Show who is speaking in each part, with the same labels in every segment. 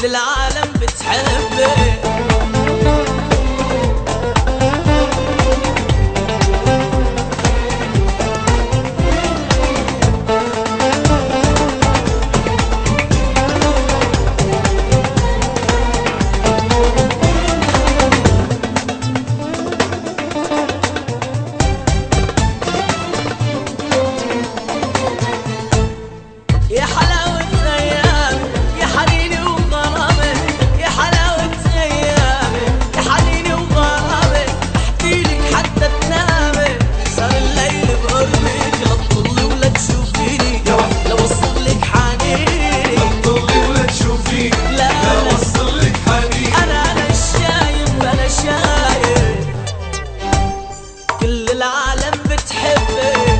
Speaker 1: العالم بتحبك. يا حلاوة أيام يا حنيني وغرامك، يا حلاوة أيام يا حنيني وغرامك، أحكيلك حتى تنامك، صار الليل بقربك، لا تطلي ولا تشوفيني لو وصلك حنيني،
Speaker 2: لا تطلي ولا تشوفيني لو وصلك حنيني.
Speaker 1: أنا شايف كل العالم بتحبك.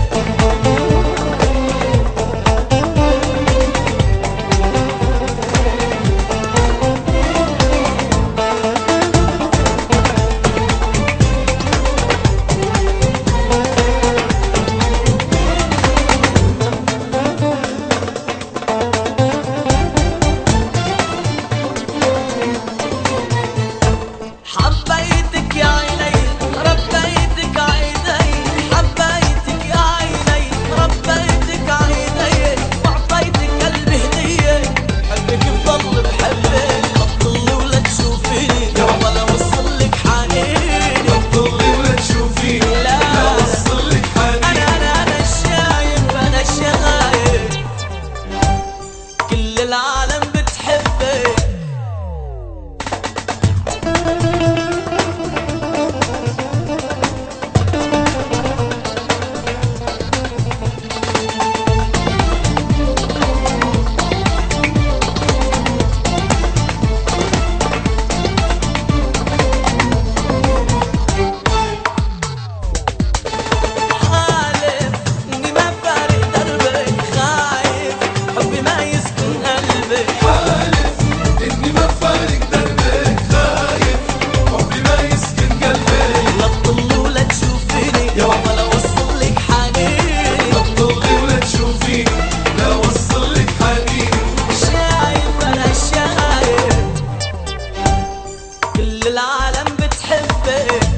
Speaker 1: حبيتك يا عيني ربيتك عيني، حبيتك يا عيني ربيتك عيني، وعطيتك قلبي هدية، حبك بضل بحبك، لا تضلي ولا تشوفيني ولا وصلك حنيني،
Speaker 2: لا تطلي ولا تشوفيني لو وصلك حنيني.
Speaker 1: أنا شايف كل العالم بتحبك. حالف إني ما فارق دربك، خايف حبي ما يسكن قلبك،
Speaker 2: حالف إني ما فارق دربك، خايف حبي ما يسكن قلبك،
Speaker 1: لا تطلي ولا تشوفيني ولا وصلك حنيني،
Speaker 2: لا تطلي ولا تشوفيني لو وصلك حنيني.
Speaker 1: أنا شايف كل العالم بتحبك.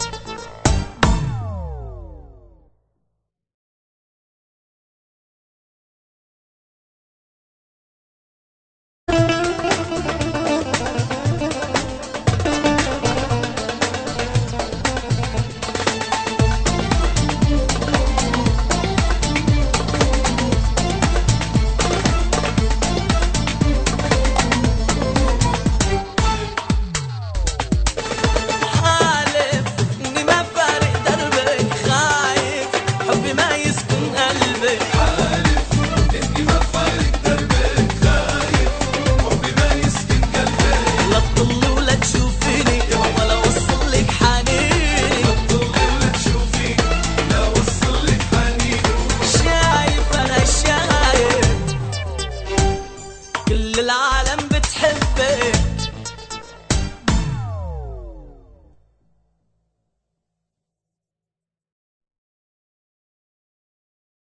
Speaker 1: حالف إني ما فارق دربك، خايف حبي ما يسكن قلبك،
Speaker 2: حالف إني ما فارق دربك، خايف حبي ما يسكن قلبك،
Speaker 1: لا تطلي ولا تشوفيني ولا وصلك حنيني،
Speaker 2: لا تطلي ولا تشوفيني لو وصلك حنيني.
Speaker 1: أنا شايف كل العالم